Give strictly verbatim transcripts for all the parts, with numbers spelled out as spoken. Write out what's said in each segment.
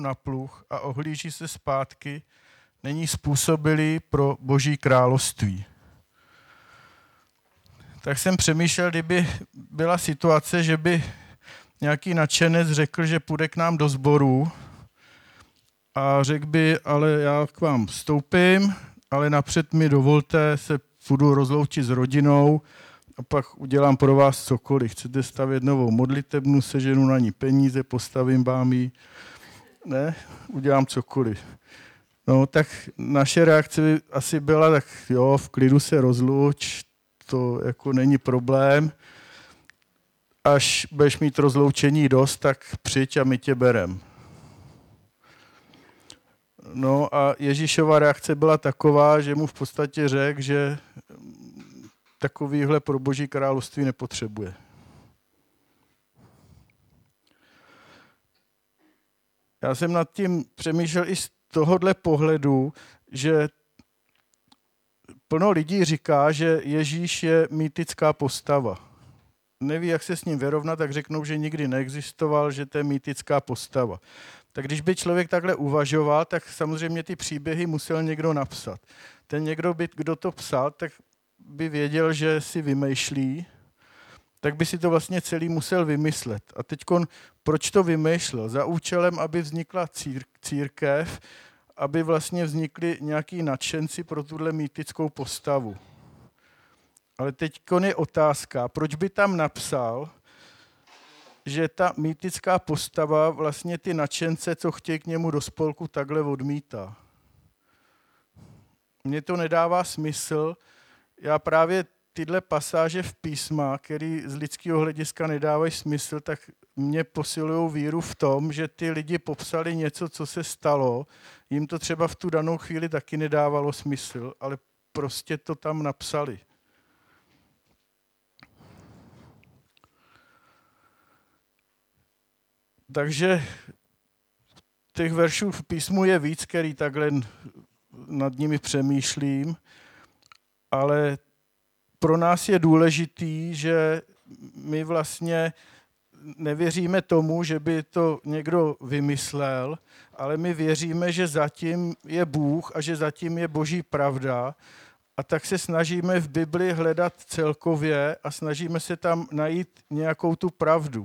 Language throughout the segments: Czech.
na pluh a ohlíží se zpátky, není způsobilý pro Boží království. Tak jsem přemýšlel, kdyby byla situace, že by nějaký nadšenec řekl, že půjde k nám do sboru a řekl by, ale já k vám vstoupím, ale napřed mi dovolte se půjdu rozloučit s rodinou a pak udělám pro vás cokoliv. Chcete stavět novou modlitebnu, seženu na ní peníze, postavím vám ji. Ne, udělám cokoliv. No, tak naše reakce by asi byla, tak jo, v klidu se rozluč, to jako není problém. Až budeš mít rozloučení dost, tak přijď a my tě berem. No a Ježíšova reakce byla taková, že mu v podstatě řekl, že takovýhle pro Boží království nepotřebuje. Já jsem nad tím přemýšlel i z tohohle pohledu, že plno lidí říká, že Ježíš je mýtická postava. Neví, jak se s ním vyrovnat, tak řeknou, že nikdy neexistoval, že to je mýtická postava. Tak když by člověk takhle uvažoval, tak samozřejmě ty příběhy musel někdo napsat. Ten někdo, by, kdo to psal, tak by věděl, že si vymýšlí, tak by si to vlastně celý musel vymyslet. A teďkon, proč to vymýšlel? Za účelem, aby vznikla cír, církev, aby vlastně vznikli nějaký nadšenci pro tuhle mýtickou postavu. Ale teďkon je otázka, proč by tam napsal, že ta mýtická postava vlastně ty nadšence, co chtějí k němu do spolku, takhle odmítá. Mně to nedává smysl. Já právě tyhle pasáže v písma, které z lidského hlediska nedávají smysl, tak mě posilují víru v tom, že ty lidi popsali něco, co se stalo. Jim to třeba v tu danou chvíli taky nedávalo smysl, ale prostě to tam napsali. Takže těch veršů v písmu je víc, který takhle nad nimi přemýšlím, ale pro nás je důležitý, že my vlastně nevěříme tomu, že by to někdo vymyslel, ale my věříme, že zatím je Bůh a že zatím je Boží pravda. A tak se snažíme v Bibli hledat celkově a snažíme se tam najít nějakou tu pravdu.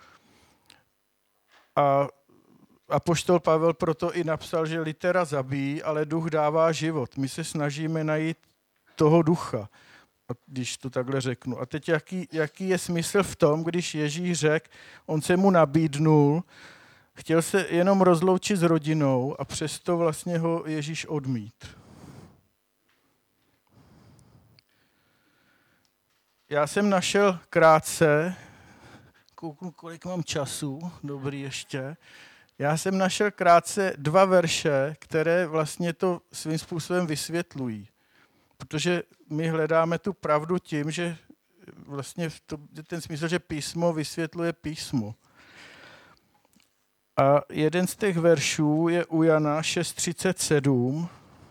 A apoštol Pavel proto i napsal, že litera zabíjí, ale duch dává život. My se snažíme najít toho ducha, když to takhle řeknu. A teď jaký, jaký je smysl v tom, když Ježíš řekl, on se mu nabídnul, chtěl se jenom rozloučit s rodinou a přesto vlastně ho Ježíš odmít. Já jsem našel krátce, kouknu, kolik mám času, dobrý ještě, já jsem našel krátce dva verše, které vlastně to svým způsobem vysvětlují. Protože my hledáme tu pravdu tím, že vlastně to, ten smysl, že písmo vysvětluje písmo. A jeden z těch veršů je u Jana šest třicet sedm.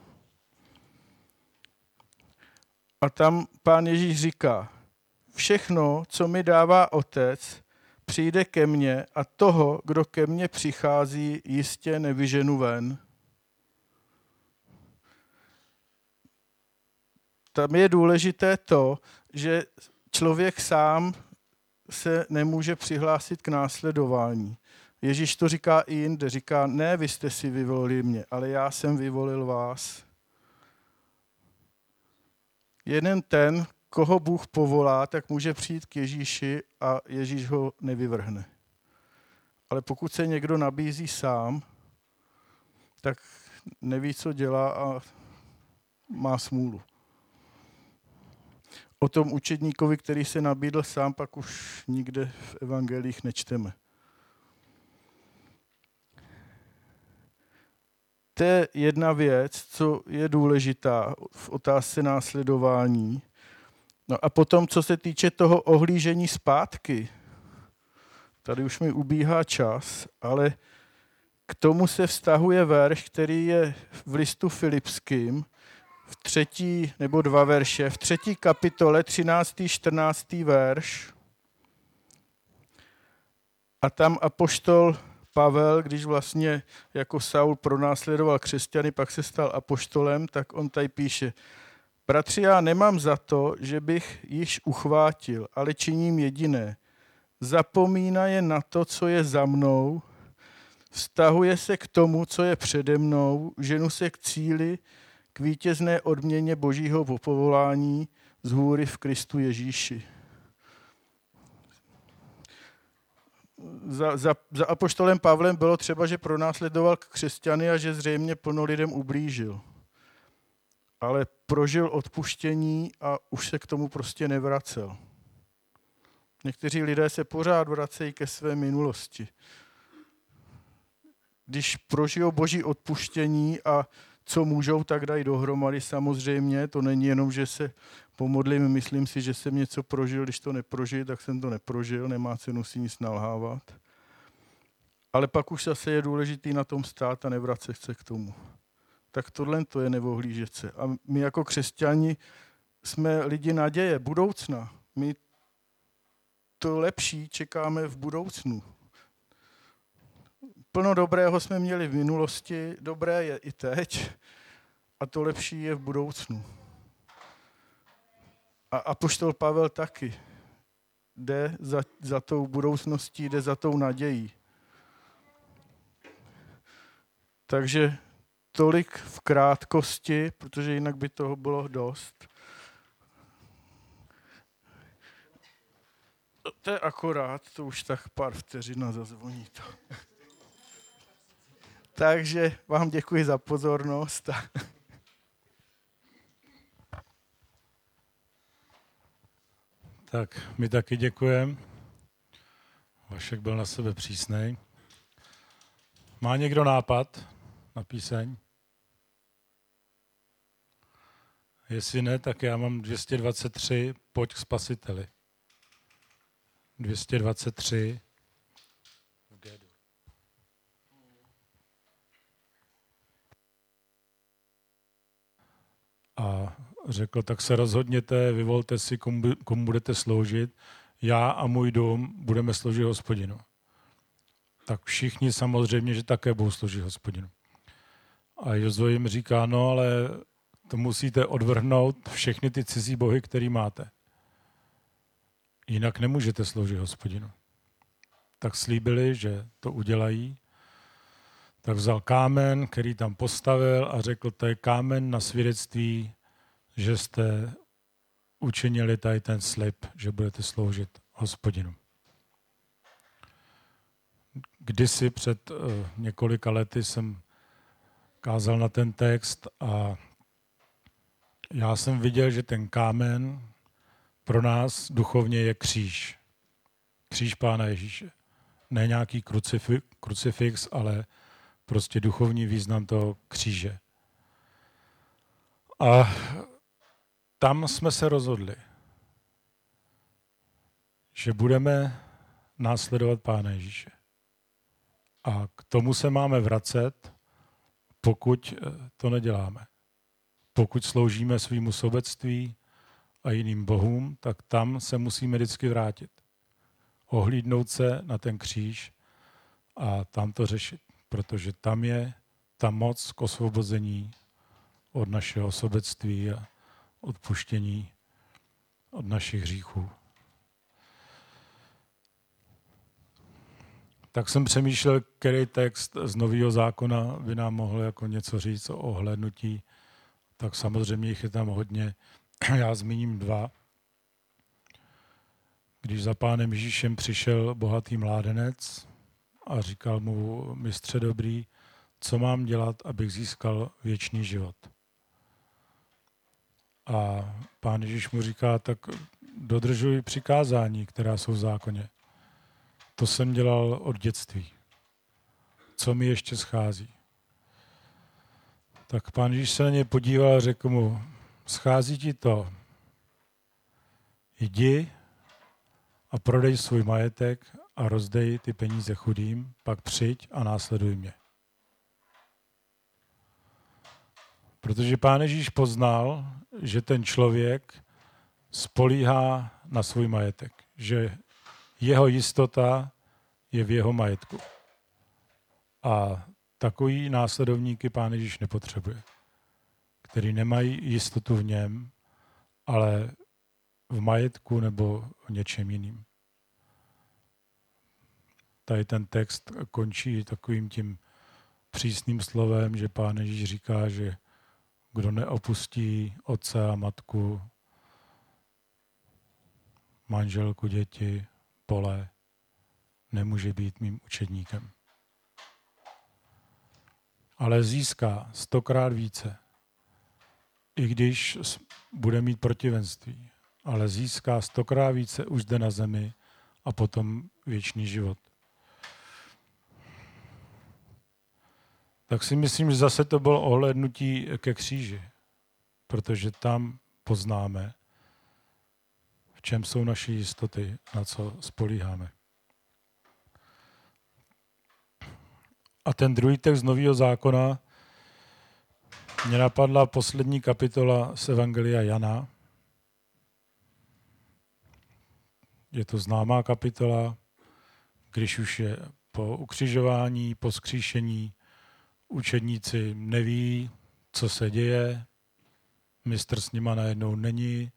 A tam Pán Ježíš říká, všechno, co mi dává Otec, přijde ke mně a toho, kdo ke mně přichází, jistě nevyženu ven. Tam je důležité to, že člověk sám se nemůže přihlásit k následování. Ježíš to říká i jinde, říká, ne, vy jste si vyvolili mě, ale já jsem vyvolil vás. Jeden ten, koho Bůh povolá, tak může přijít k Ježíši a Ježíš ho nevyvrhne. Ale pokud se někdo nabízí sám, tak neví, co dělá a má smůlu. O tom učedníkovi, který se nabídl sám, pak už nikde v evangelích nečteme. To je jedna věc, co je důležitá v otázce následování. No a potom, co se týče toho ohlížení zpátky, tady už mi ubíhá čas, ale k tomu se vztahuje verš, který je v listu Filipským, v třetí, nebo dva verše, v třetí kapitole, třináctý čtrnáctý verš. A tam apoštol Pavel, když vlastně jako Saul pronásledoval křesťany, pak se stal apoštolem, tak on tady píše: Bratři, já nemám za to, že bych již uchvátil, ale činím jediné. Zapomínaje na to, co je za mnou, vztahuje se k tomu, co je přede mnou, ženu se k cíli, k vítězné odměně Božího povolání z hůry v Kristu Ježíši. Za, za, za apoštolem Pavlem bylo třeba, že pronásledoval křesťany a že zřejmě plno lidem ublížil. Ale prožil odpuštění a už se k tomu prostě nevracel. Někteří lidé se pořád vracejí ke své minulosti. Když prožijou Boží odpuštění a co můžou, tak dají dohromady samozřejmě. To není jenom, že se pomodlím, myslím si, že jsem něco prožil, když to neprožil, tak jsem to neprožil, nemá cenu si nic nalhávat. Ale pak už zase je důležitý na tom stát a nevracet se k tomu. Tak tohle to je neohlížet se. A my jako křesťani jsme lidi naděje, budoucna. My to lepší čekáme v budoucnu. Plno dobrého jsme měli v minulosti, dobré je i teď a to lepší je v budoucnu. A apoštol Pavel taky jde za, za tou budoucností, jde za tou nadějí. Takže tolik v krátkosti, protože jinak by toho bylo dost. To je akorát, to už tak pár vteřin a zazvoní to. Takže vám děkuji za pozornost. Tak, my taky děkujeme. Vašek byl na sebe přísnej. Má někdo nápad na píseň? Jestli ne, tak já mám dvě stě dvacet tři, Pojď k Spasiteli. dvě stě dvacet tři v G-dur. A řekl, tak se rozhodněte, vyvolte si, komu, komu budete sloužit. Já a můj dům budeme sloužit Hospodinu. Tak všichni samozřejmě, že také budou sloužit Hospodinu. A Jozue jim říká, no ale to musíte odvrhnout všechny ty cizí bohy, který máte. Jinak nemůžete sloužit Hospodinu. Tak slíbili, že to udělají. Tak vzal kámen, který tam postavil a řekl, to je kámen na svědectví, že jste učinili tady ten slib, že budete sloužit Hospodinu. Kdysi před uh, několika lety jsem kázal na ten text a já jsem viděl, že ten kámen pro nás duchovně je kříž. Kříž Pána Ježíše. Ne nějaký krucifix, krucifix, ale prostě duchovní význam toho kříže. A tam jsme se rozhodli, že budeme následovat Pána Ježíše. A k tomu se máme vracet, pokud to neděláme. Pokud sloužíme svýmu sobectví a jiným bohům, tak tam se musíme vždycky vrátit. Ohlídnout se na ten kříž a tam to řešit. Protože tam je ta moc k osvobození od našeho sobectví a odpuštění od našich hříchů. Tak jsem přemýšlel, který text z Nového zákona by nám mohl jako něco říct o ohlédnutí. Tak samozřejmě jich je tam hodně. Já zmíním dva. Když za Pánem Ježíšem přišel bohatý mládenec a říkal mu, mistře dobrý, co mám dělat, abych získal věčný život. A Pán Ježíš mu říká, tak dodržuj přikázání, která jsou v zákoně. To jsem dělal od dětství. Co mi ještě schází? Tak Pán Ježíš se na něj podíval a řekl mu, schází ti to. Jdi a prodej svůj majetek a rozdej ty peníze chudým, pak přijď a následuj mě. Protože Pán Ježíš poznal, že ten člověk spolíhá na svůj majetek, že jeho jistota je v jeho majetku. A takový následovníky Pán Ježíš nepotřebuje, který nemají jistotu v něm, ale v majetku nebo v něčem jiným. Tady ten text končí takovým tím přísným slovem, že Pán Ježíš říká, že kdo neopustí otce a matku, manželku, děti, pole, nemůže být mým učedníkem. Ale získá stokrát více, i když bude mít protivenství, ale získá stokrát více už zde na zemi a potom věčný život. Tak si myslím, že zase to bylo ohlédnutí ke kříži, protože tam poznáme, v čem jsou naše jistoty, na co spolíháme. A ten druhý text z Nového zákona mě napadla poslední kapitola z Evangelia Jana. Je to známá kapitola, když už je po ukřižování, po vzkříšení, učedníci neví, co se děje, mistr s nima najednou není,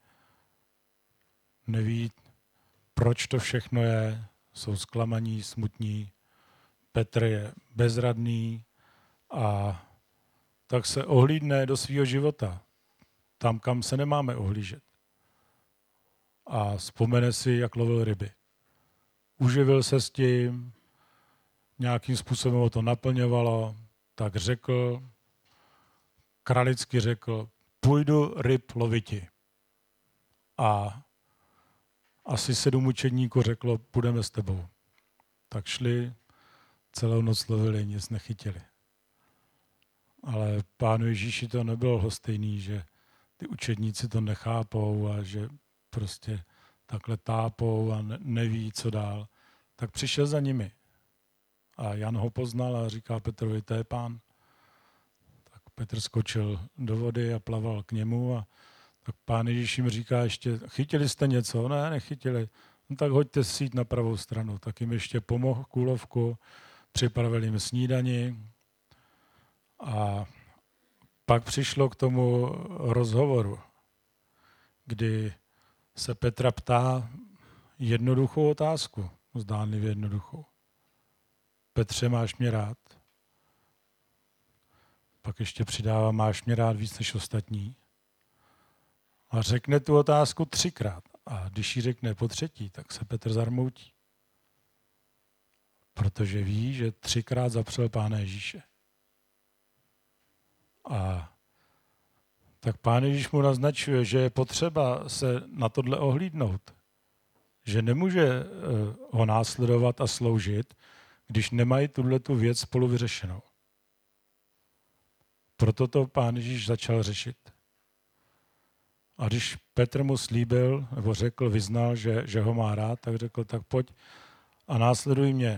neví, proč to všechno je, jsou zklamaní, smutní, Petr je bezradný a tak se ohlídne do svého života, tam, kam se nemáme ohlížet. A vzpomene si, jak lovil ryby. Uživil se s tím, nějakým způsobem ho to naplňovalo, tak řekl, kralicky řekl, půjdu ryb loviti. A asi sedm učedníků řeklo, půjdeme s tebou. Tak šli, celou noc lovili, nic nechytili. Ale Pánu Ježíši to nebylo lhostejný, že ty učedníci to nechápou a že prostě takhle tápou a neví, co dál. Tak přišel za nimi. A Jan ho poznal a říká Petrovi, to je Pán. Tak Petr skočil do vody a plaval k němu a tak Pán Ježíš jim říká ještě, chytili jste něco? Ne, nechytili. No tak hoďte síť na pravou stranu. Tak jim ještě pomohl kůlovku, připravil jim snídani a pak přišlo k tomu rozhovoru, kdy se Petra ptá jednoduchou otázku, zdánlivě jednoduchou. Petře, máš mě rád? Pak ještě přidává, máš mě rád víc než ostatní? A řekne tu otázku třikrát. A když ji řekne po třetí, tak se Petr zarmoutí. Protože ví, že třikrát zapřel Pána Ježíše. A tak Pán Ježíš mu naznačuje, že je potřeba se na tohle ohlídnout. Že nemůže ho následovat a sloužit, když nemají tuhletu věc spolu vyřešenou. Proto to Pán Ježíš začal řešit. A když Petr mu slíbil, nebo řekl, vyznal, že, že ho má rád, tak řekl, tak pojď a následuj mě.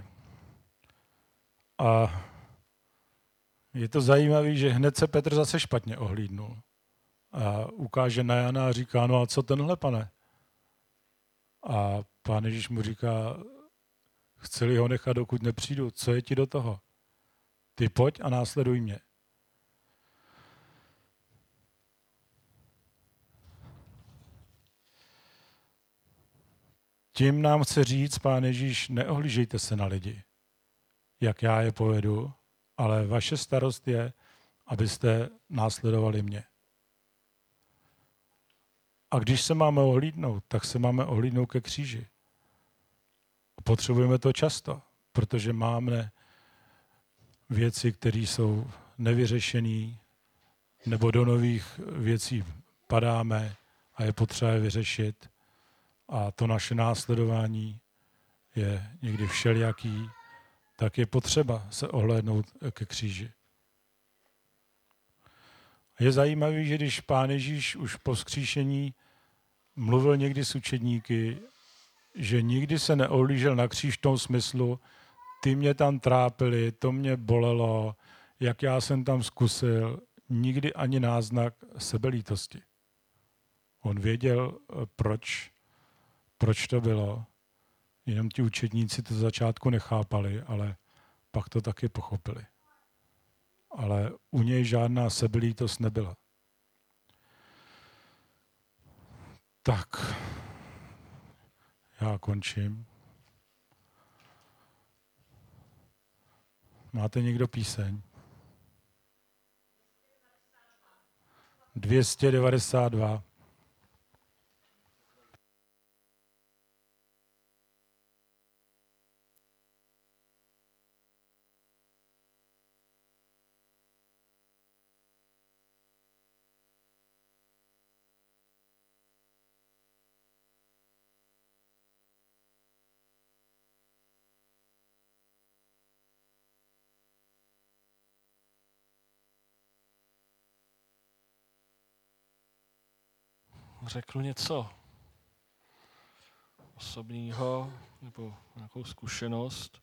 A je to zajímavé, že hned se Petr zase špatně ohlídnul. A ukáže na Jana a říká, no a co tenhle, pane? A Pán Ježíš mu říká, chci-li ho nechat, dokud nepřijdu, co je ti do toho? Ty pojď a následuj mě. Tím nám chce říct Pán Ježíš, neohlížejte se na lidi, jak já je povedu, ale vaše starost je, abyste následovali mě. A když se máme ohlídnout, tak se máme ohlídnout ke kříži. Potřebujeme to často, protože máme věci, které jsou nevyřešené, nebo do nových věcí padáme a je potřeba je vyřešit. A to naše následování je někdy všelijaký, tak je potřeba se ohlédnout ke kříži. Je zajímavé, že když Pán Ježíš už po vzkříšení mluvil někdy s učedníky, že nikdy se neohlížel na kříž v tom smyslu, ty mě tam trápili, to mě bolelo, jak já jsem tam zkusil, nikdy ani náznak sebelítosti. On věděl, proč, proč to bylo, jenom ti učedníci to z začátku nechápali, ale pak to taky pochopili. Ale u něj žádná sebelítost nebyla. Tak, já končím. Máte někdo píseň? dvě stě devadesát dva. Řeknu něco osobního nebo nějakou zkušenost.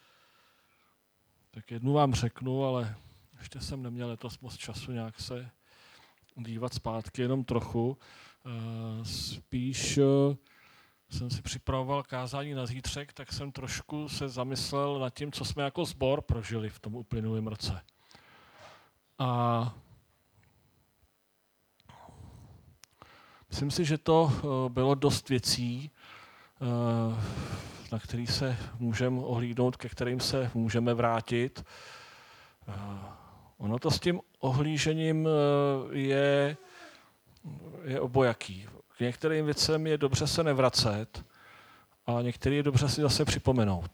Tak jednu vám řeknu, ale ještě jsem neměl letos moc času nějak se dívat zpátky, jenom trochu. Spíš jsem si připravoval kázání na zítřek, tak jsem trošku se zamyslel nad tím, co jsme jako sbor prožili v tom uplynulém roce. A myslím si, že to bylo dost věcí, na které se můžeme ohlídnout, ke kterým se můžeme vrátit. Ono to s tím ohlížením je, je obojaký. K některým věcem je dobře se nevracet a některé je dobře si zase připomenout.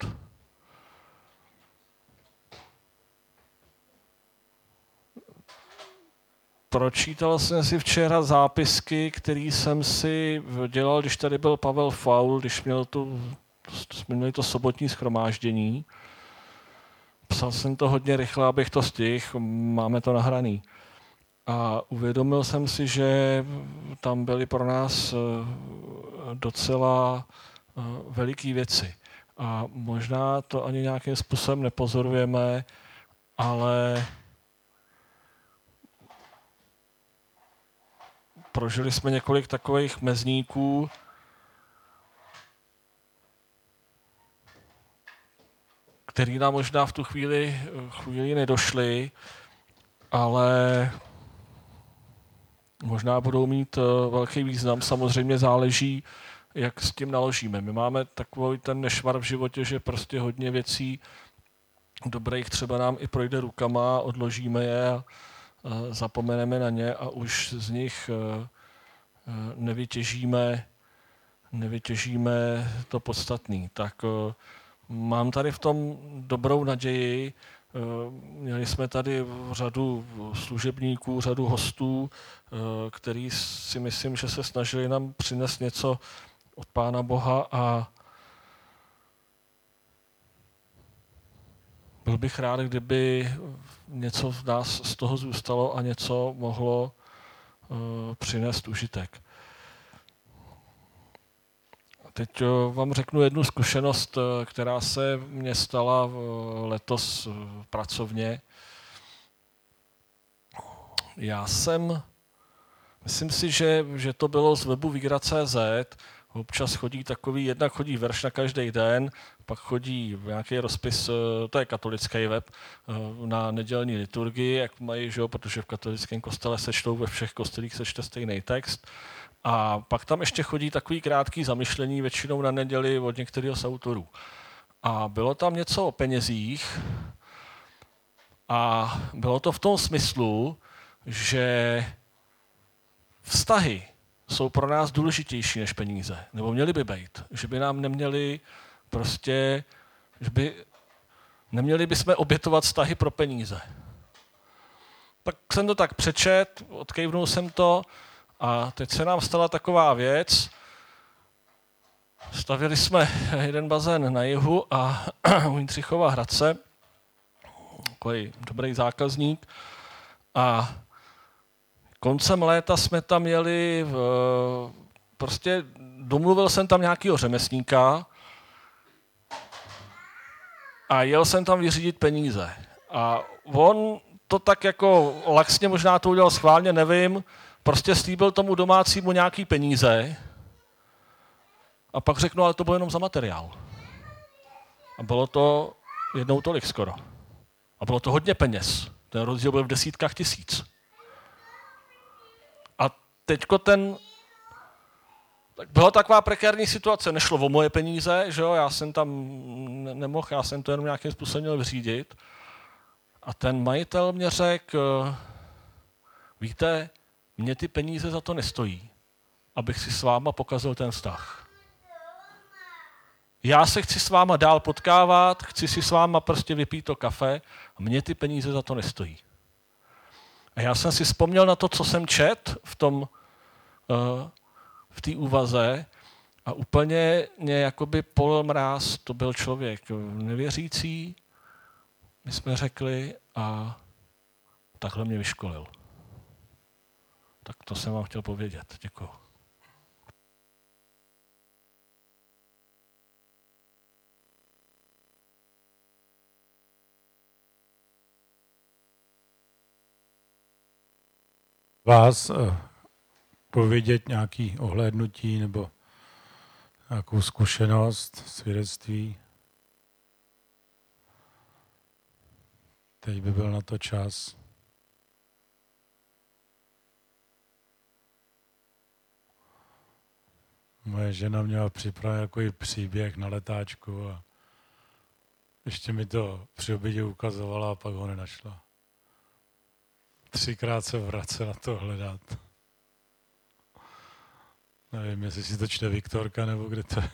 Pročítal jsem si včera zápisky, které jsem si dělal, když tady byl Pavel Faul, když měl tu, jsme měli to sobotní shromáždění. Psal jsem to hodně rychle, abych to stihl, máme to nahraný. A uvědomil jsem si, že tam byly pro nás docela veliký věci. A možná to ani nějakým způsobem nepozorujeme, ale prožili jsme několik takových mezníků, který nám možná v tu chvíli, chvíli nedošly, ale možná budou mít velký význam. Samozřejmě záleží, jak s tím naložíme. My máme takový ten nešvar v životě, že prostě hodně věcí dobrých třeba nám i projde rukama, odložíme je a zapomeneme na ně a už z nich nevytěžíme, nevytěžíme to podstatné. Tak mám tady v tom dobrou naději. Měli jsme tady řadu služebníků, řadu hostů, který si myslím, že se snažili nám přinést něco od Pána Boha a byl bych rád, kdyby něco v nás z toho zůstalo a něco mohlo přinést užitek. Teď vám řeknu jednu zkušenost, která se mně stala letos pracovně. Já jsem, myslím si, že, že to bylo z webu víra tečka cé zet, občas chodí takový, jednak chodí verš na každý den, pak chodí nějaký rozpis, to je katolický web, na nedělní liturgii, jak mají, že jo, protože v katolickém kostele se čtou, ve všech kostelích se čte stejný text. A pak tam ještě chodí takový krátký zamyšlení, většinou na neděli od některého z autorů. A bylo tam něco o penězích a bylo to v tom smyslu, že vztahy jsou pro nás důležitější než peníze, nebo měly by být, že by nám neměli prostě, že by neměli bychom obětovat vztahy pro peníze. Tak jsem to tak přečet, odkejvnul jsem to a teď se nám stala taková věc. Stavěli jsme jeden bazén na jihu a u Jindřichova Hradce, takový dobrý zákazník, a koncem léta jsme tam jeli, v, prostě domluvil jsem tam nějakého řemeslníka a jel jsem tam vyřídit peníze. A on to tak jako laxně, možná to udělal schválně, nevím, prostě slíbil tomu domácímu nějaký peníze a pak řeknu, ale to bylo jenom za materiál. A bylo to jednou tolik skoro. A bylo to hodně peněz. Ten rozdíl byl v desítkách tisíc. A teďko ten... Tak byla taková prekérní situace, nešlo o moje peníze, že jo, já jsem tam ne- nemohl, já jsem to jenom nějakým způsobem měl vyřídit. A ten majitel mě řekl, víte, mě ty peníze za to nestojí, abych si s váma pokazil ten vztah. Já se chci s váma dál potkávat, chci si s váma prostě vypít to kafe a mě ty peníze za to nestojí. A já jsem si vzpomněl na to, co jsem čet v tom, uh, v té úvaze a úplně mě jakoby polil mráz, to byl člověk nevěřící, my jsme řekli a takhle mě vyškolil. Tak to jsem vám chtěl povědět. Děkuji. Vás eh, povědět nějaký ohlédnutí nebo nějakou zkušenost, svědectví. Teď by byl na to čas. Moje žena měla připraven takový příběh na letáčku a ještě mi to při obědě ukazovala a pak ho nenašla. Třikrát se vracela to hledat. Nevím, jestli si to čte Viktorka, nebo kde to je.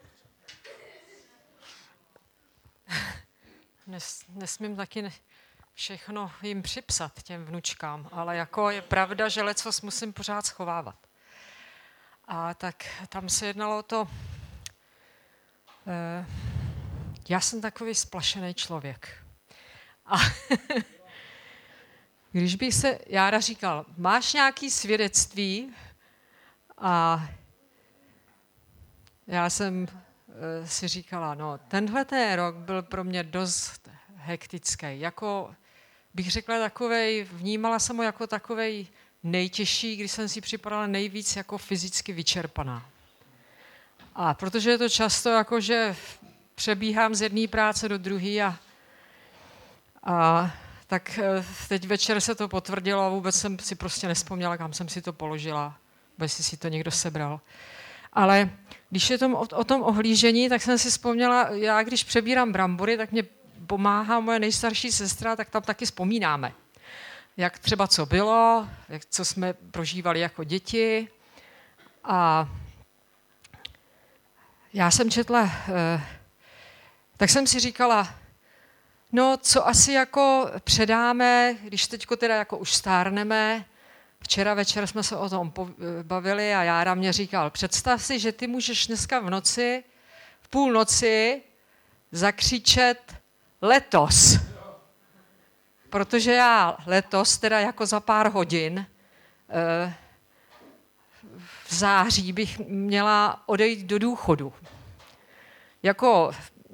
Nes, nesmím taky všechno jim připsat, těm vnučkám, ale jako je pravda, že lecos musím pořád schovávat. A tak tam se jednalo o to, eh, já jsem takový splašený člověk. A když bych se Jára říkal, máš nějaké svědectví? A já jsem e, si říkala, no tenhle ten rok byl pro mě dost hektický. Jako bych řekla takovej, vnímala jsem ho jako takovej nejtěžší, když jsem si připadala nejvíc jako fyzicky vyčerpaná. A protože je to často jako, že přebíhám z jedné práce do druhé a, a tak teď večer se to potvrdilo a vůbec jsem si prostě nevzpomněla, kam jsem si to položila, jestli si to někdo sebral. Ale když je tom, o, o tom ohlížení, tak jsem si vzpomněla, já když přebírám brambory, tak mě pomáhá moje nejstarší sestra, tak tam taky vzpomínáme. Jak třeba co bylo, jak, co jsme prožívali jako děti. A já jsem četla, tak jsem si říkala, no, co asi jako předáme, když teďko teda jako už stárneme. Včera večer jsme se o tom bavili a Jára mě říkal, představ si, že ty můžeš dneska v noci, v půl noci zakřičet letos. Protože já letos, teda jako za pár hodin, v září bych měla odejít do důchodu. Jako...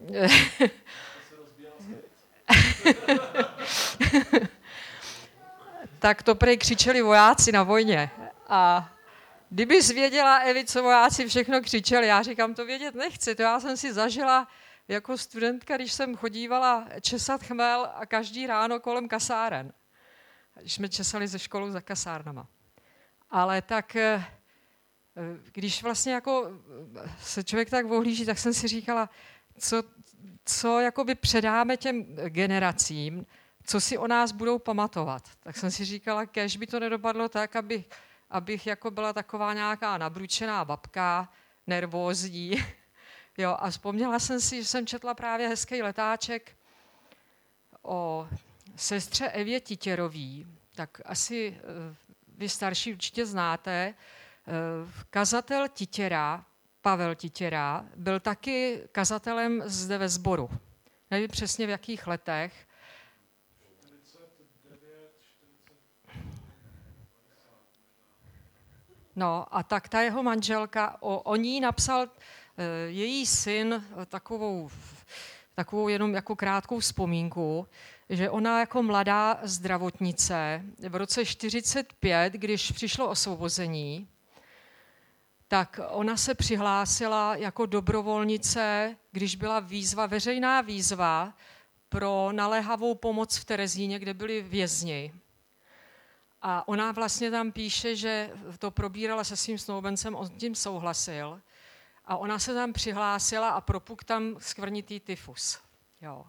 Tak to prej křičeli vojáci na vojně. A kdybys věděla, Evi, co vojáci všechno křičeli, já říkám, to vědět nechci. To já jsem si zažila jako studentka, když jsem chodívala česat chmel a každý ráno kolem kasáren. Když jsme česali ze školou za kasárnama. Ale tak, když vlastně jako se člověk tak ohlíží, tak jsem si říkala, co, co jakoby předáme těm generacím, co si o nás budou pamatovat. Tak jsem si říkala, kéž by to nedopadlo tak, aby, abych jako byla taková nějaká nabručená babka, nervózní. Jo, a vzpomněla jsem si, že jsem četla právě hezký letáček o sestře Evě Titěrový. Tak asi vy starší určitě znáte. Kazatel Titěra, Pavel Titěra, byl taky kazatelem zde ve sboru. Nevím přesně v jakých letech. No a tak ta jeho manželka, o, o ní napsal e, její syn takovou, takovou jenom jako krátkou vzpomínku, že ona jako mladá zdravotnice v roce čtyřicet pět, když přišlo osvobození, tak ona se přihlásila jako dobrovolnice, když byla výzva, veřejná výzva pro naléhavou pomoc v Terezíně, kde byli vězni. A ona vlastně tam píše, že to probírala se svým snoubencem, on s tím souhlasil. A ona se tam přihlásila a propuk tam skvrnitý tyfus. Jo.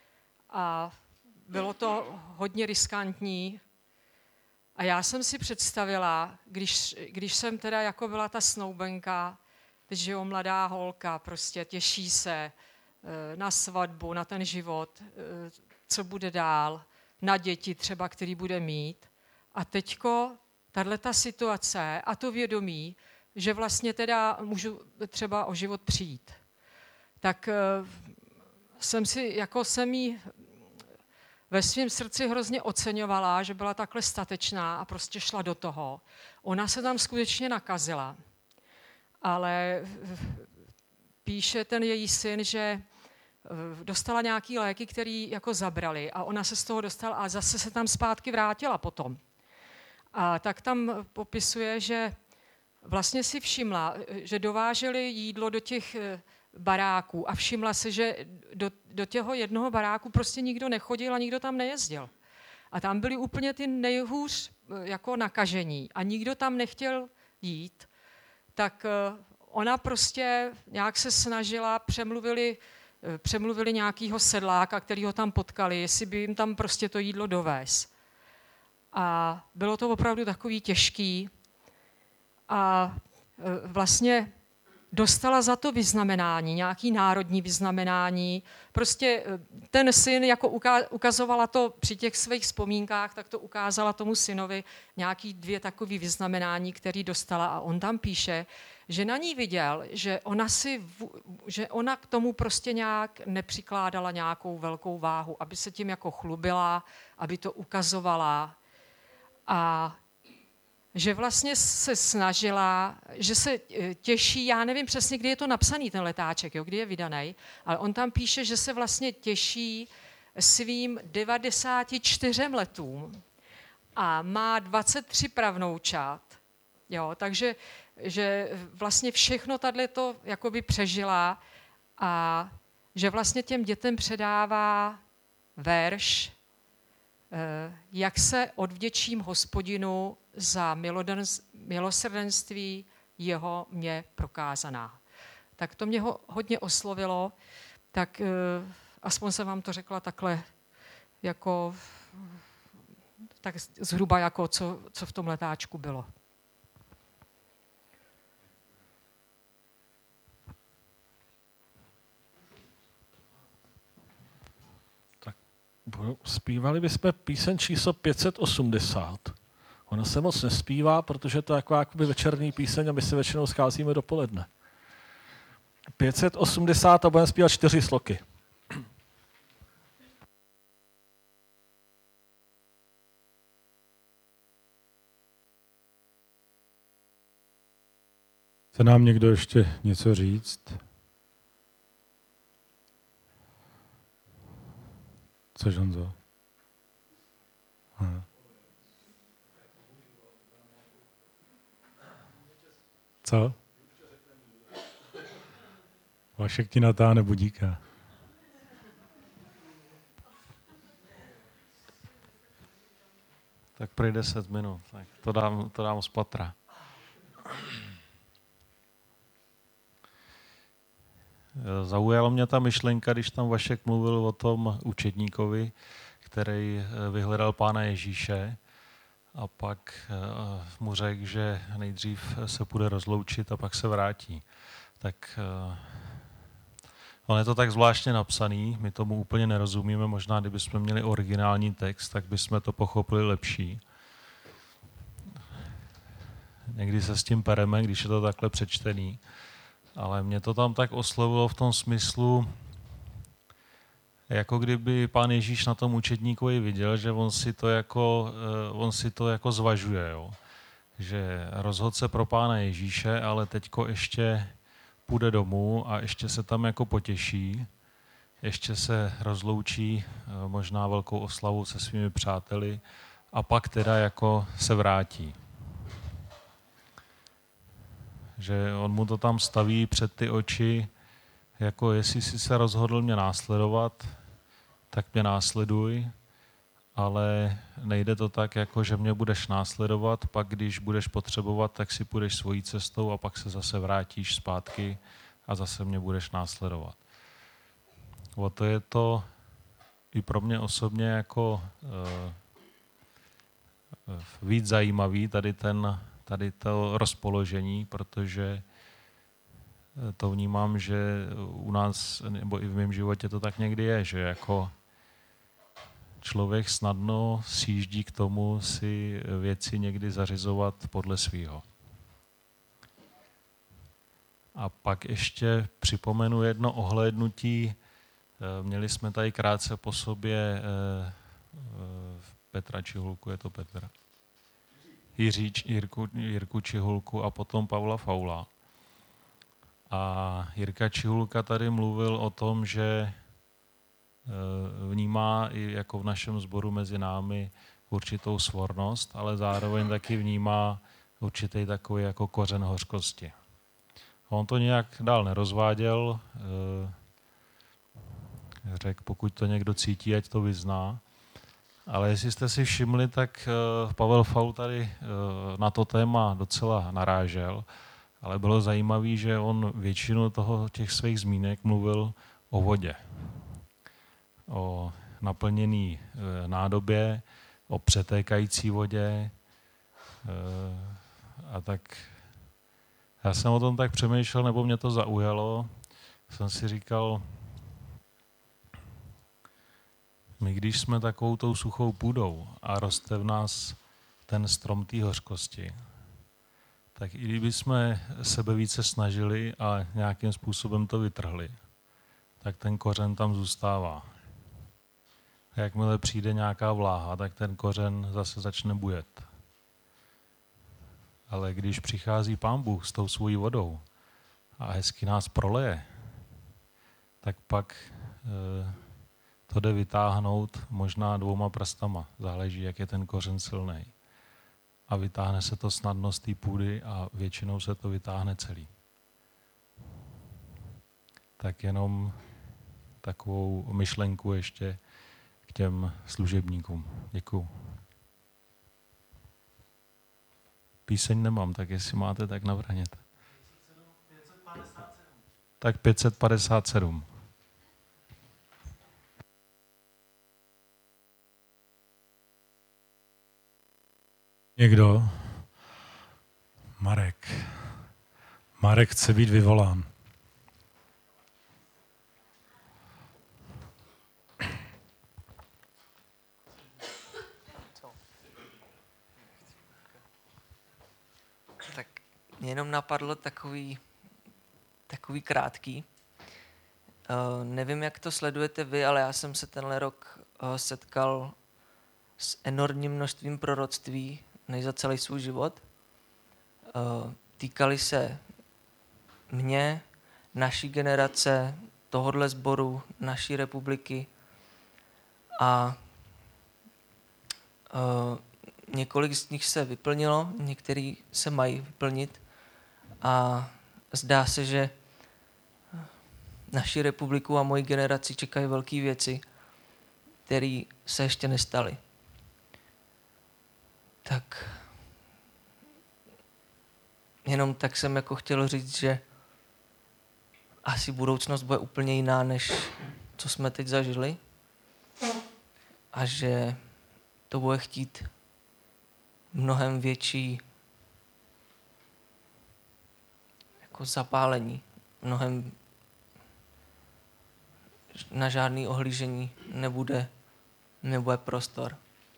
A bylo to hodně riskantní. A já jsem si představila, když, když jsem teda jako byla ta snoubenka, teď žijou mladá holka, prostě těší se na svatbu, na ten život, co bude dál, na děti třeba, který bude mít. A teďko tato situace a to vědomí, že vlastně teda můžu třeba o život přijít. Tak jsem si, jako jsem jí ve svém srdci hrozně oceňovala, že byla takhle statečná a prostě šla do toho. Ona se tam skutečně nakazila, ale píše ten její syn, že dostala nějaký léky, které jako zabrali a ona se z toho dostala a zase se tam zpátky vrátila potom. A tak tam popisuje, že vlastně si všimla, že dováželi jídlo do těch baráků a všimla se, že do, do těho jednoho baráku prostě nikdo nechodil a nikdo tam nejezdil. A tam byli úplně ty nejhůř jako nakažení a nikdo tam nechtěl jít. Tak ona prostě nějak se snažila, přemluvili, přemluvili nějakýho sedláka, který ho tam potkali, jestli by jim tam prostě to jídlo dovez. A bylo to opravdu takový těžký. A vlastně dostala za to vyznamenání, nějaký národní vyznamenání. Prostě ten syn, jako ukazovala to při těch svých vzpomínkách, tak to ukázala tomu synovi nějaký dvě takové vyznamenání, které dostala. A on tam píše, že na ní viděl, že ona, si, že ona k tomu prostě nějak nepřikládala nějakou velkou váhu, aby se tím jako chlubila, aby to ukazovala. A že vlastně se snažila, že se těší, já nevím přesně, kdy je to napsaný ten letáček, jo, kdy je vydaný, ale on tam píše, že se vlastně těší svým devadesáti čtyřem letům a má dvacet tři pravnoučat, jo, takže že vlastně všechno tato jakoby přežila a že vlastně těm dětem předává verš, jak se odvděčím Hospodinu za milosrdenství jeho mě prokázaná. Tak to mě ho, hodně oslovilo, tak aspoň jsem vám to řekla takhle, jako, tak zhruba jako co, co v tom letáčku bylo. Zpívali bychom píseň číslo pět set osmdesát. Ona se moc nespívá, protože to je taková jakoby večerní píseň a my se většinou scházíme dopoledne. pět set osmdesát a budeme zpívat čtyři sloky. Chce nám někdo ještě něco říct? Což Honzo? Aha. Co? Vašek ti natáhne budíka. Tak prý deset minut, tak to dám, to dám z patra. Zaujala mě ta myšlenka, když tam Vašek mluvil o tom učedníkovi, který vyhledal Pána Ježíše a pak mu řekl, že nejdřív se půjde rozloučit a pak se vrátí. Tak on je to tak zvláštně napsaný, my tomu úplně nerozumíme, možná kdybychom měli originální text, tak bychom to pochopili lepší. Někdy se s tím pereme, když je to takhle přečtený. Ale mě to tam tak oslovilo v tom smyslu, jako kdyby Pán Ježíš na tom učedníkovi viděl, že on si to jako, on si to jako zvažuje. Jo. Že rozhodl se pro Pána Ježíše, ale teďko ještě půjde domů a ještě se tam jako potěší, ještě se rozloučí možná velkou oslavou se svými přáteli a pak teda jako se vrátí. Že on mu to tam staví před ty oči, jako jestli si se rozhodl mě následovat, tak mě následuj, ale nejde to tak, jako že mě budeš následovat, pak když budeš potřebovat, tak si půjdeš svojí cestou a pak se zase vrátíš zpátky a zase mě budeš následovat. O to je to i pro mě osobně jako uh, víc zajímavý, tady, ten, tady to rozpoložení, protože to vnímám, že u nás, nebo i v mém životě to tak někdy je, že jako člověk snadno sjíždí k tomu si věci někdy zařizovat podle svýho. A pak ještě připomenu jedno ohlédnutí. Měli jsme tady krátce po sobě Petra Čihulku, je to Petra? Jiří, Jirku, Jirku Čihulku a potom Pavla Faula. A Jirka Čihulka tady mluvil o tom, že vnímá i jako v našem sboru mezi námi určitou svornost, ale zároveň taky vnímá určitý takový jako kořen hořkosti. On to nějak dál nerozváděl, řekl, pokud to někdo cítí, ať to vyzná. Ale jestli jste si všimli, tak Pavel Faul tady na to téma docela narážel, ale bylo zajímavé, že on většinu toho těch svých zmínek mluvil o vodě. O naplněné nádobě, o přetékající vodě. A tak já jsem o tom tak přemýšlel, nebo mě to zaujalo. Jsem si říkal, my když jsme takovou tou suchou půdou a roste v nás ten strom té hořkosti, tak i kdyby jsme sebe více snažili a nějakým způsobem to vytrhli, tak ten kořen tam zůstává. A jakmile přijde nějaká vláha, tak ten kořen zase začne bujet. Ale když přichází Pán Bůh s tou svojí vodou a hezky nás proleje, tak pak e, to jde vytáhnout možná dvouma prstama. Záleží, jak je ten kořen silný. A vytáhne se to snadno z té půdy a většinou se to vytáhne celý. Tak jenom takovou myšlenku ještě k těm služebníkům. Děkuju. Píseň nemám, tak jestli máte, tak navrhněte. Tak pět set padesát sedm. Někdo? Marek. Marek chce být vyvolán. Tak mě jenom napadlo takový, takový krátký. Uh, nevím, jak to sledujete vy, ale já jsem se tenhle rok uh, setkal s enormním množstvím proroctví než za celý svůj život. Uh, týkali se mě, naší generace, tohodle sboru, naší republiky a uh, několik z nich se vyplnilo, některý se mají vyplnit a zdá se, že naši republiku a moji generaci čekají velké věci, které se ještě nestaly. Tak jenom tak jsem jako chtěl říct, že asi budoucnost bude úplně jiná, než co jsme teď zažili a že to bude chtít mnohem větší jako zapálení, mnohem na žádný ohlížení nebude, nebude prostor.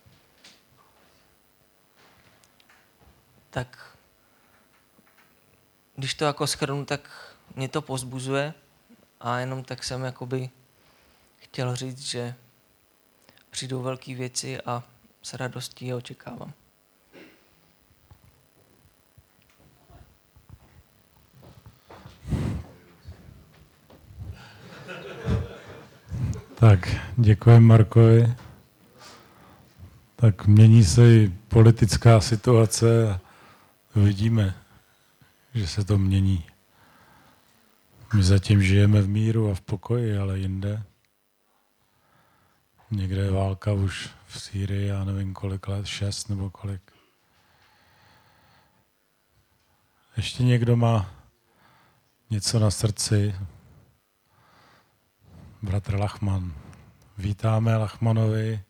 Tak když to jako shrnu, tak mě to povzbuzuje a jenom tak jsem jakoby chtěl říct, že přijdou velké věci a s radostí je očekávám. Tak, děkujeme Markovi. Tak mění se i politická situace a vidíme, že se to mění. My zatím žijeme v míru a v pokoji, ale jinde. Někde je válka už v Sýrii, já nevím kolik let, šest nebo kolik. Ještě někdo má něco na srdci? Bratr Lachman. Vítáme Lachmanovi.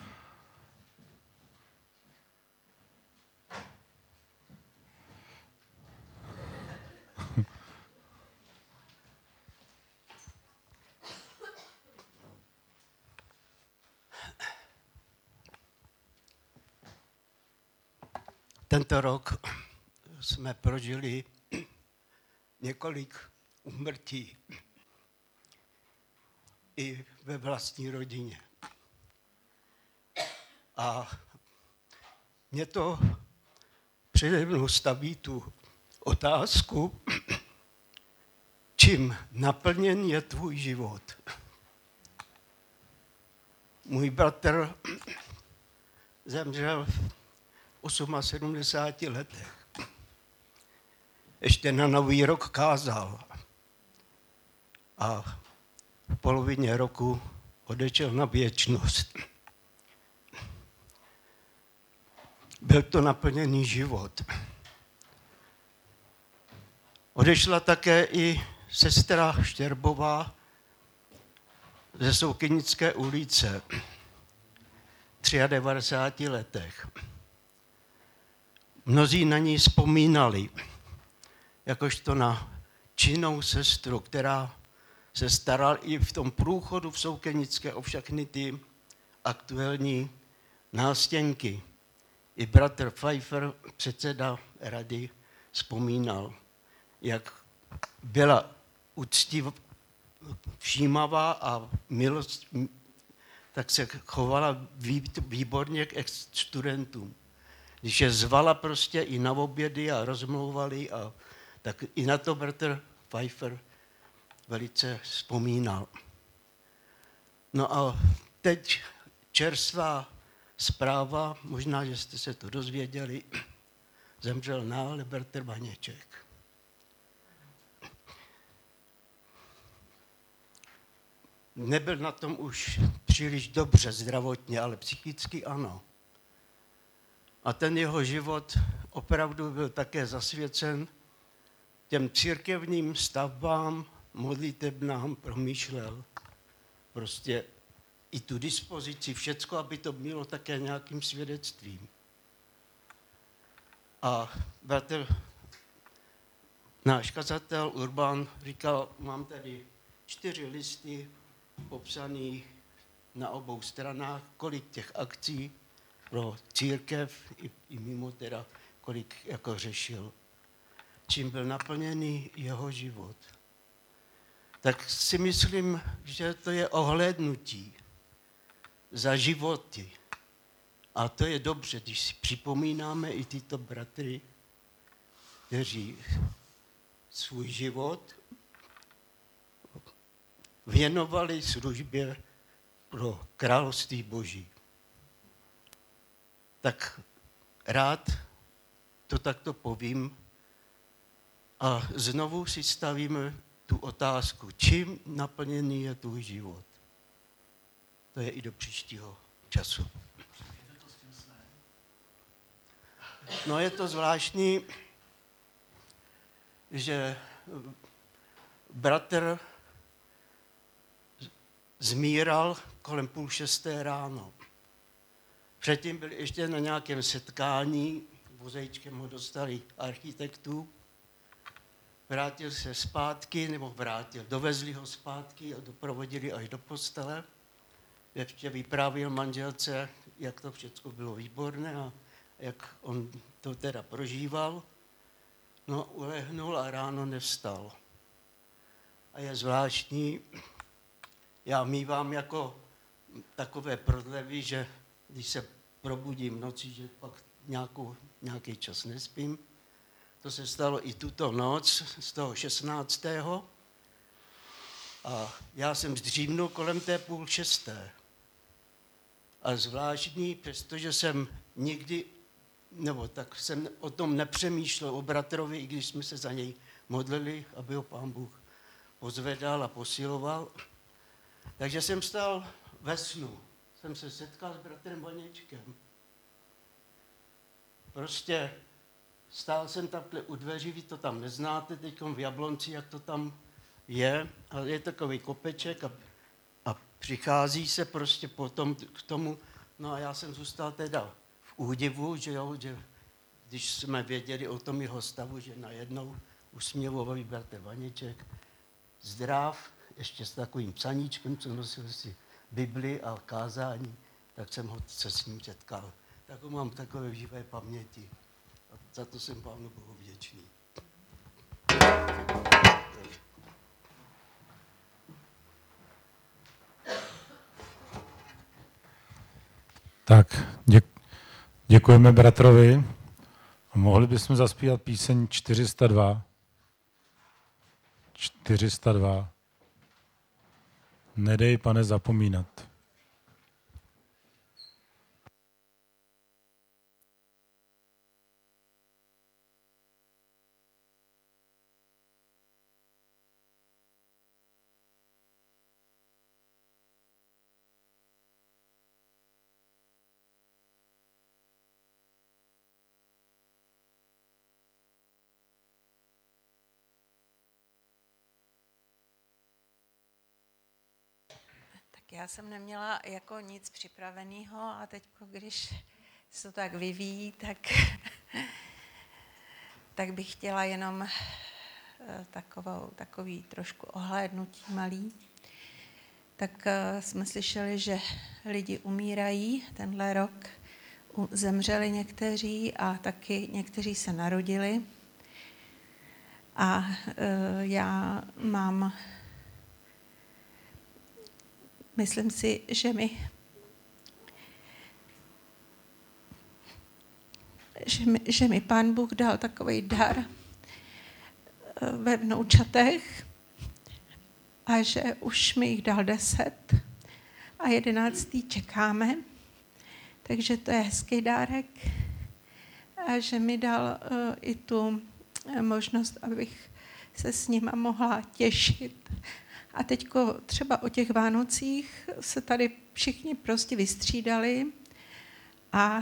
Tento rok jsme prožili několik úmrtí i ve vlastní rodině. A mě to přede mnou staví tu otázku, čím naplněn je tvůj život. Můj bratr zemřel v sedmdesáti osmi letech. Ještě na Nový rok kázal a v polovině roku odešel na věčnost. Byl to naplněný život. Odešla také i sestra Štěrbová ze Soukenické ulice v devadesáti třech letech. Mnozí na ní vzpomínali, jakožto na činnou sestru, která se starala i v tom průchodu v Soukenické o všechny ty aktuální nástěnky. I bratr Pfeiffer, předseda rady, vzpomínal, jak byla úctiv, všímavá a milost, tak se chovala výborně k studentům. Když je zvala prostě i na obědy a rozmlouvali, a tak i na to bratr Pfeiffer velice vzpomínal. No a teď čerstvá zpráva, možná, že jste se to dozvěděli, zemřel náhle bratr Vaněček. Nebyl na tom už příliš dobře zdravotně, ale psychicky ano. A ten jeho život opravdu byl také zasvěcen těm církevním stavbám, modlitebnám, promýšlel. Prostě i tu dispozici, všecko, aby to bylo také nějakým svědectvím. A bratr, náš kazatel Urban říkal, mám tady čtyři listy popsaný na obou stranách, kolik těch akcí pro církev i, i mimo teda, kolik jako řešil. Čím byl naplněný jeho život. Tak si myslím, že to je ohlédnutí za životy. A to je dobře, když si připomínáme i tyto bratry, kteří svůj život věnovali službě pro království Boží. Tak rád to takto povím a znovu si stavíme tu otázku, čím naplněný je tvůj život. To je i do příštího času. No je to zvláštní, že bratr zmíral kolem půl šesté ráno. Předtím byl ještě na nějakém setkání, vozejčkem ho dostali architektů, vrátil se zpátky, nebo vrátil, dovezli ho zpátky a doprovodili až do postele. Ještě vyprávěl manželce, jak to všechno bylo výborné a jak on to teda prožíval. No, ulehnul a ráno nevstal. A je zvláštní, já mívám jako takové prodlevy, že když se probudím v noci, že pak nějakou, nějaký čas nespím. To se stalo i tuto noc z toho šestnáctého A já jsem zdřímnul kolem té půl šesté. A zvláštní, přestože jsem nikdy, nebo tak jsem o tom nepřemýšlel o bratrovi, i když jsme se za něj modlili, aby ho Pán Bůh pozvedal a posiloval. Takže jsem stál ve snu. jsem se setkal s bratrem Vaněčkem. Prostě stál jsem takhle u dveří, vy to tam neznáte, teď v Jablonci, jak to tam je, a je takový kopeček a, a přichází se prostě potom k tomu, no a já jsem zůstal teda v údivu, že jo, že když jsme věděli o tom jeho stavu, že najednou usměvový bratr Vaněček, zdrav, ještě s takovým psaníčkem, co nosil si Bibli a kázání, tak jsem ho se s ním setkal. Tak ho mám takové živé paměti. A za to jsem Pánu Bohu vděčný. Tak, děk, děkujeme bratrovi. A mohli bychom zaspívat píseň čtyři sta dva. čtyři sta dva. Nedej, Pane, zapomínat. Já jsem neměla jako nic připraveného a teď, když se to tak vyvíjí, tak, tak bych chtěla jenom takovou, takový trošku ohlédnutí malý. Tak jsme slyšeli, že lidi umírají tenhle rok, zemřeli někteří a taky někteří se narodili. A já mám... Myslím si, že mi, že mi, že mi Pán Bůh dal takový dar ve vnoučatech a že už mi jich dal deset a jedenáctý čekáme, takže to je hezký dárek a že mi dal uh, i tu možnost, abych se s nima mohla těšit. A teďko třeba o těch Vánocích se tady všichni prostě vystřídali a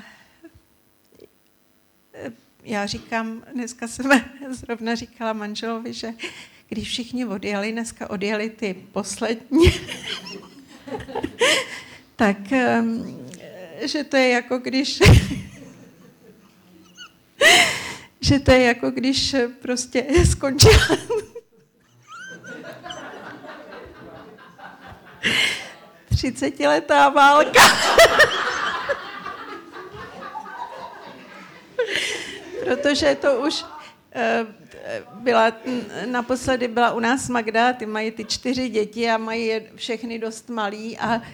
já říkám, dneska jsem zrovna říkala manželovi, že když všichni odjeli, dneska odjeli ty poslední, tak že to je jako když že to je jako když prostě skončila třicetiletá válka. Protože to už byla, naposledy byla u nás Magda, ty mají ty čtyři děti a mají je všechny dost malý a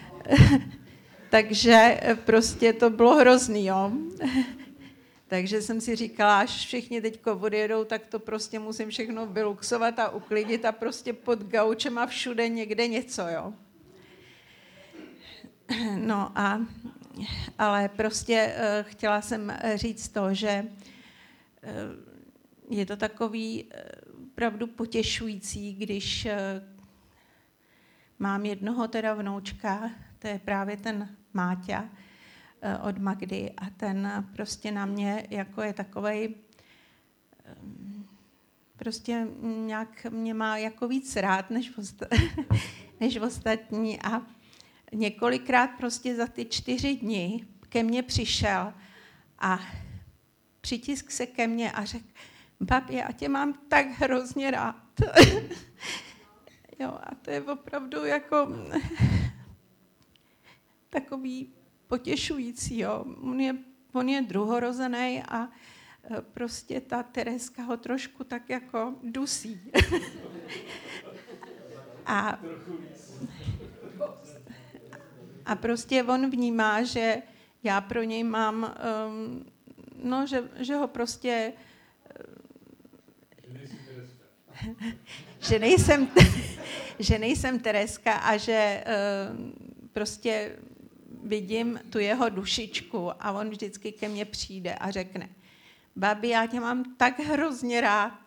takže prostě to bylo hrozný, jo. Takže jsem si říkala, až všichni teďko odjedou, tak to prostě musím všechno vyluxovat a uklidit a prostě pod gaučem a všude někde něco, jo. No a, ale prostě uh, chtěla jsem říct to, že uh, je to takový uh, opravdu potěšující, když uh, mám jednoho teda vnoučka, to je právě ten Máťa uh, od Magdy a ten prostě na mě jako je takovej, um, prostě nějak mě má jako víc rád než, osta- než ostatní a několikrát prostě za ty čtyři dny ke mně přišel a přitisk se ke mně a řekl, babi, já tě mám tak hrozně rád. Jo, a to je opravdu jako takový potěšující. Jo. On je, on je druhorozený a prostě ta Tereska ho trošku tak jako dusí. a A prostě on vnímá, že já pro něj mám, um, no, že, že ho prostě... že nejsem, že nejsem Tereska a že um, prostě vidím tu jeho dušičku a on vždycky ke mně přijde a řekne, babi, já tě mám tak hrozně rád.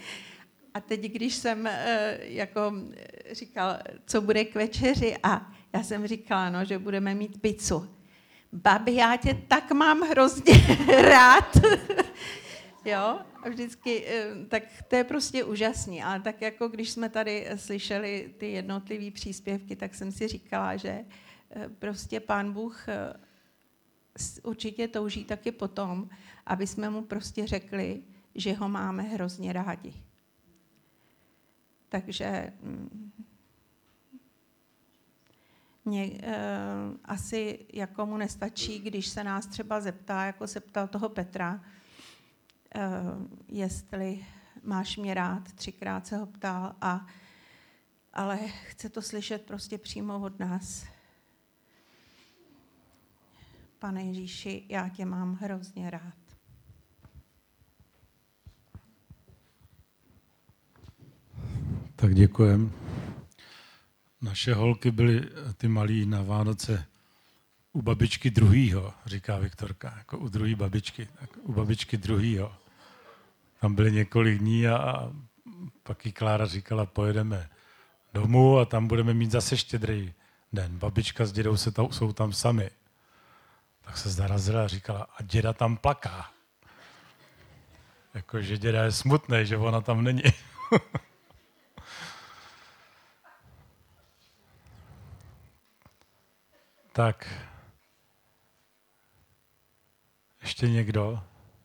A teď, když jsem uh, jako říkal, co bude k večeři a Já jsem říkala, no, že budeme mít pizzu. Babi, já tě tak mám hrozně rád. Jo, a vždycky, tak to je prostě úžasný. Ale tak jako když jsme tady slyšeli ty jednotlivé příspěvky, tak jsem si říkala, že prostě Pán Bůh určitě touží taky potom, aby jsme mu prostě řekli, že ho máme hrozně rádi. Takže mě eh, asi jako mu nestačí, když se nás třeba zeptá, jako se ptal toho Petra, eh, jestli máš mě rád, třikrát se ho ptal, a, ale chce to slyšet prostě přímo od nás. Pane Ježíši, já tě mám hrozně rád. Tak děkujem. Naše holky byly ty malí na Vánoce u babičky druhýho, říká Viktorka, jako u druhé babičky, tak u babičky druhýho. Tam byly několik dní a, a pak jí Klára říkala, pojedeme domů a tam budeme mít zase štědrý den. Babička s dědou se tam, jsou tam sami. Tak se zarazila a říkala, a děda tam plaká. Jako, že děda je smutný, že ona tam není. Tak. Ještě někdo?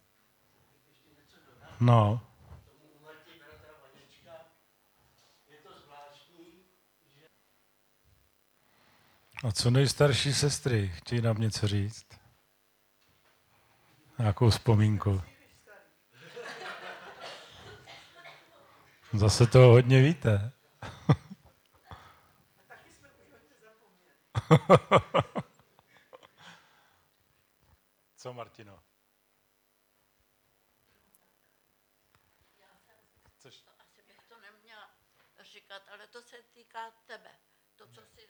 No. A co nejstarší sestry? Chtějí nám něco říct? Nějakou vzpomínku? Zase toho hodně víte. Co, Martino? Což? To asi bych to neměla říkat, ale to se týká tebe. To, co jsi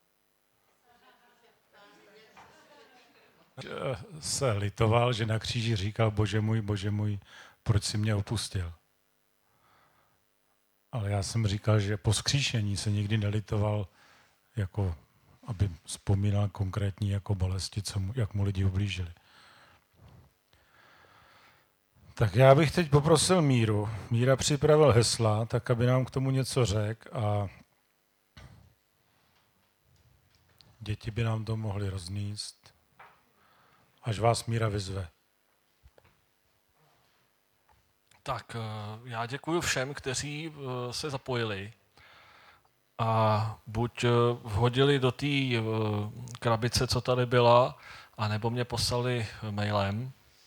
řekl. Se litoval, že na kříži říkal, bože můj, bože můj, proč jsi mě opustil? Ale já jsem říkal, že po vzkříšení se nikdy nelitoval, jako aby vzpomínal konkrétní jako bolesti, co mu, jak mu lidi ublížili. Tak já bych teď poprosil Míru. Míra připravil hesla, tak aby nám k tomu něco řekl a děti by nám to mohly rozníst, až vás Míra vyzve. Tak já děkuji všem, kteří se zapojili a buď vhodili do té krabice, co tady byla, anebo mě poslali mailem.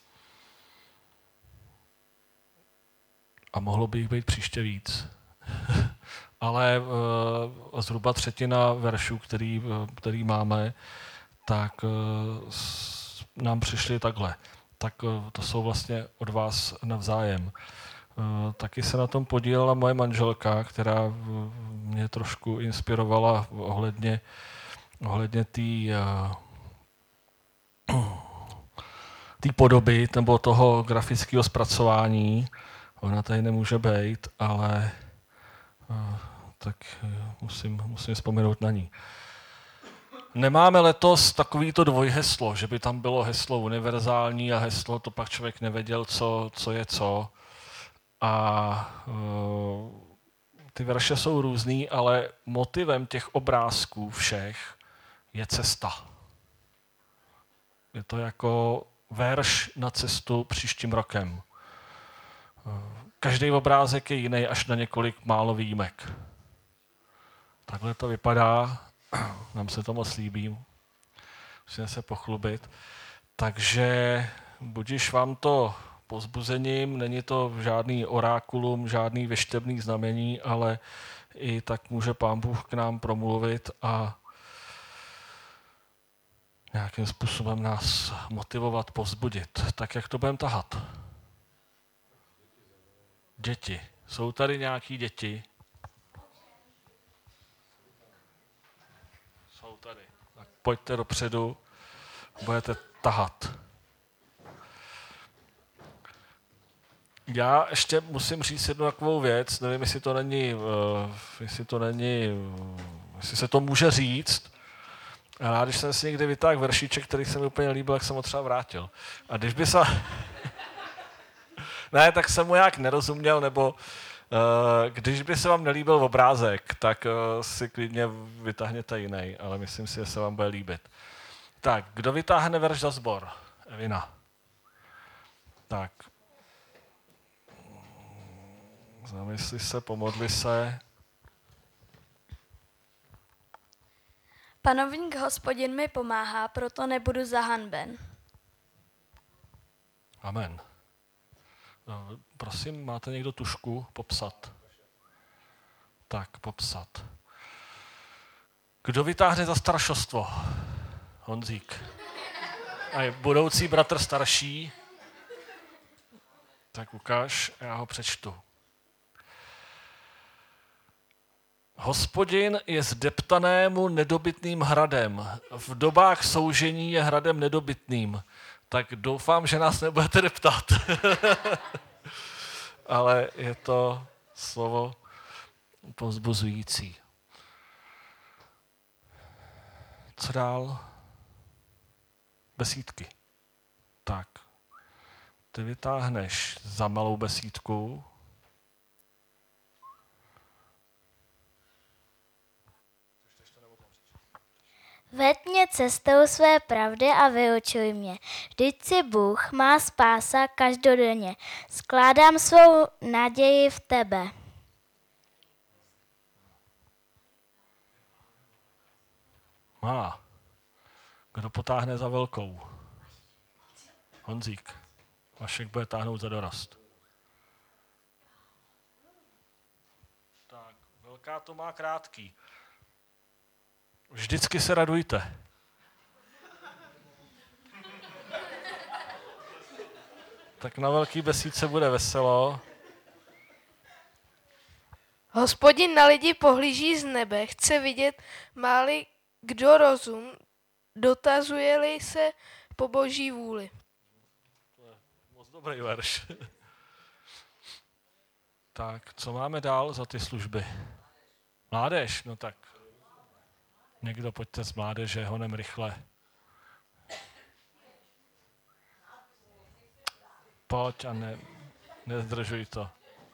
A mohlo by jich být příště víc. Ale uh, zhruba třetina veršů, který, který máme, tak uh, s, nám přišly takhle. Tak uh, to jsou vlastně od vás navzájem. Uh, taky se na tom podílela moje manželka, která uh, mě trošku inspirovala ohledně, ohledně té uh, té podoby nebo toho grafického zpracování. Ona tady nemůže být, ale uh, tak musím, musím vzpomenout na ní. Nemáme letos takovýto dvojheslo, že by tam bylo heslo univerzální a heslo, to pak člověk nevěděl, co, co je co. A uh, ty verše jsou různý, ale motivem těch obrázků všech je cesta. Je to jako verš na cestu příštím rokem. Každý obrázek je jiný, až na několik málo výjimek. Takhle to vypadá, nám se to moc líbí, musíme se pochlubit. Takže budiž vám to povzbuzením, není to žádný orákulum, žádný věštebný znamení, ale i tak může Pán Bůh k nám promluvit a nějakým způsobem nás motivovat, povzbudit. Tak jak to budeme tahat? Děti. Jsou tady nějaký děti? Jsou tady. Tak pojďte dopředu, budete tahat. Já ještě musím říct jednu takovou věc, nevím, jestli to není, uh, jestli to není, uh, jestli se to může říct, A já, když jsem si někdy vytáhl veršíček, který se mi úplně líbil, jak jsem ho třeba vrátil. A když by se... ne, tak jsem mu nějak nerozuměl, nebo uh, když by se vám nelíbil obrázek, tak uh, si klidně vytáhněte jiný, ale myslím si, že se vám bude líbit. Tak, kdo vytáhne verš za sbor? Evina. Tak. Zamysli se, pomodli se. Panovník Hospodin mi pomáhá, proto nebudu zahanben. Amen. No, prosím, máte někdo tušku popsat? Tak, popsat. Kdo vytáhne za staršostvo? Honzík. A je budoucí bratr starší. Tak ukáž, já ho přečtu. Hospodin je zdeptanému nedobytným hradem. V dobách soužení je hradem nedobytným. Tak doufám, že nás nebudete deptat. Ale je to slovo povzbuzující. Co dál? Besídky. Tak. Ty vytáhneš za malou besídku. Ved mě cestou své pravdy a vyučuj mě. Vždyť si Bůh má spása každodenně. Skládám svou naději v tebe. Má. Kdo potáhne za velkou? Honzík. Vašek bude táhnout za dorast. Tak, velká to má krátký. Vždycky se radujte. Tak na velký besídce bude veselo. Hospodin na lidi pohlíží z nebe, chce vidět, má-li kdo rozum, dotazuje-li se po boží vůli. To je moc dobrý verš. Tak, co máme dál za ty služby? Mládež, no tak. Někdo pojďte z mládeže, honem rychle. Pojď a ne, nezdržuj to.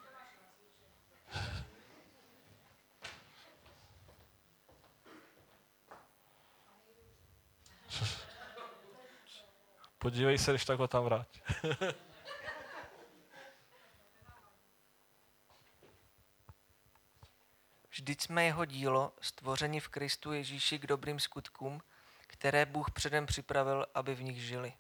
Podívej se, když tak ho tam vrát. Vždyť jsme jeho dílo, stvořeni v Kristu Ježíši k dobrým skutkům, které Bůh předem připravil, aby v nich žili.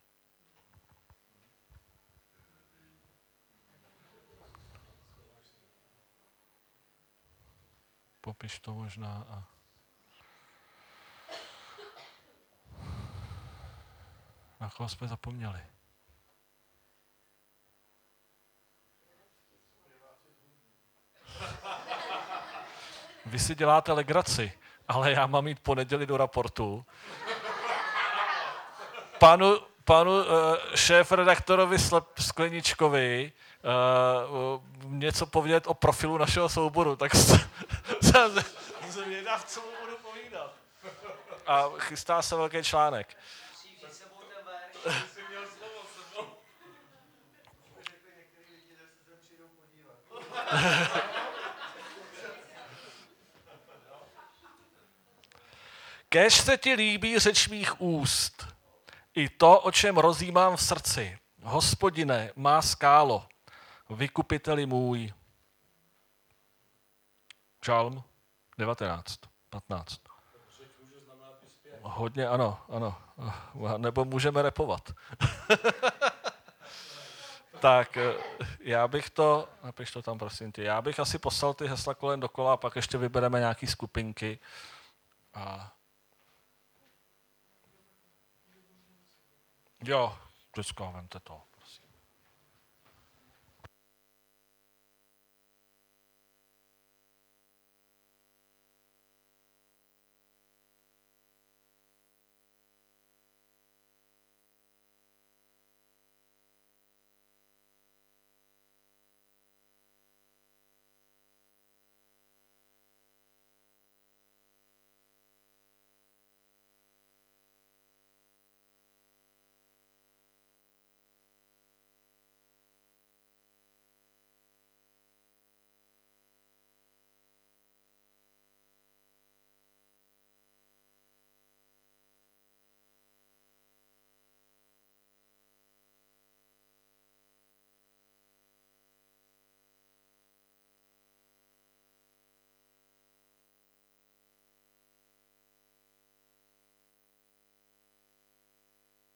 Popiš to možná. A... Na koho jsme zapomněli? Vy si děláte legraci, ale já mám jít po neděli do raportu. Panu, panu uh, šéf-redaktorovi Skleničkovi uh, něco povědět o profilu našeho souboru, tak jsem vědav, co mu budu povídat. A chystá se velký článek. Kéž se ti líbí řeč mých úst, i to, o čem rozjímám v srdci. Hospodine, má skálo, vykupiteli můj. Žalm devatenáct, patnáct. Hodně, ano, ano. Nebo můžeme repovat. Tak, já bych to, napiš to tam, prosím tě, já bych asi poslal ty hesla kolem dokola a pak ještě vybereme nějaký skupinky. A... Jo, vždycky vemte to.